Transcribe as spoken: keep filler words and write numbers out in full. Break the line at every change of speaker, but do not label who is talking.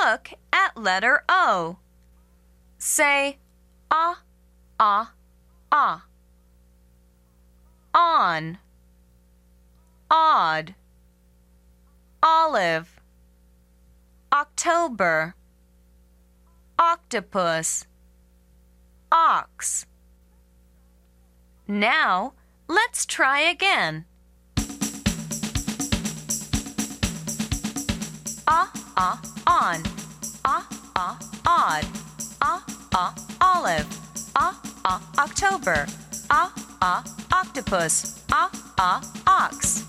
look at letter O. Say ah, ah, ah. On, odd, olive, October, octopus, ox. Now, let's try again. Ah, ah, on. Ah, ah, odd. Ah, ah, olive. Ah, ah, October. Ah, ah, octopus. Ah, ah, ox.